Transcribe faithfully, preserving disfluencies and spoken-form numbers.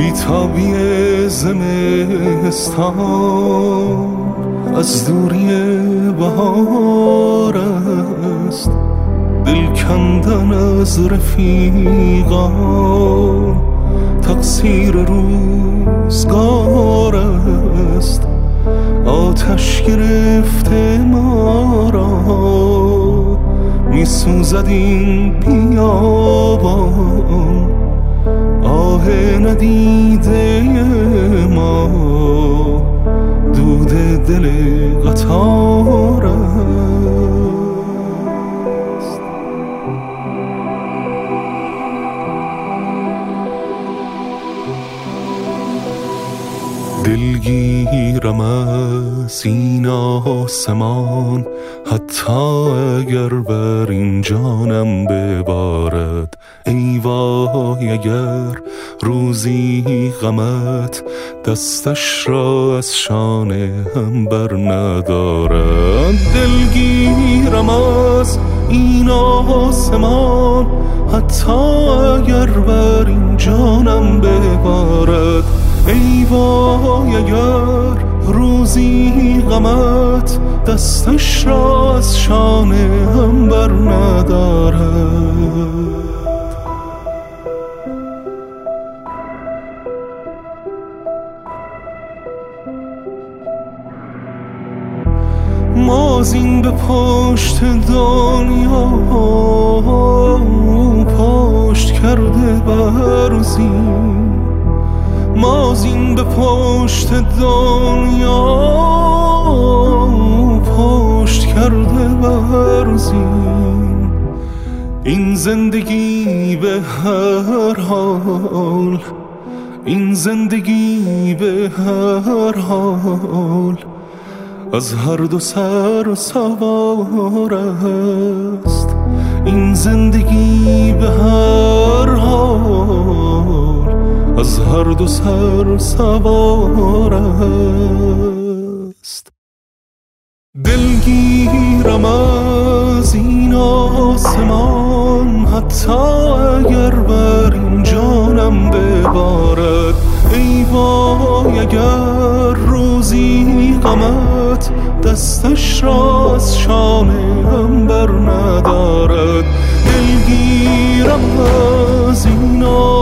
بیتابی زمستان از دوری بهار است، دل کندن از رفیقان تقصیر روزگار است. آتش گرفته ما را میسوزد این بیابان، آه ندیده ما دود دل قطار است. دلگیرم از این آسمان، حتی اگر بر این جانم ببارد. ای وای اگر روزی غمت دستش را از شانه هم بر ندارد. دلگیرم از این آسمان، حتی اگر بر این جانم ببارد. ای وای اگر روزی غمت دستش را از شانه هم بر ندارد. ما زین به پشت دنیا پشت کرده برزیم، ما زین به پشت دنیا پشت کرده برزیم. این زندگی به هر حال، این زندگی به هر حال از هر دو سر سوار است. این زندگی به هر حال از هر دو سر سوار است. دلگیرم از این آسمان، حتی اگر بر این جانم ببارد. ای وای اگر روزی غمت دستش را از شانه هم بر ندارد. دلگیرم از این آسمان،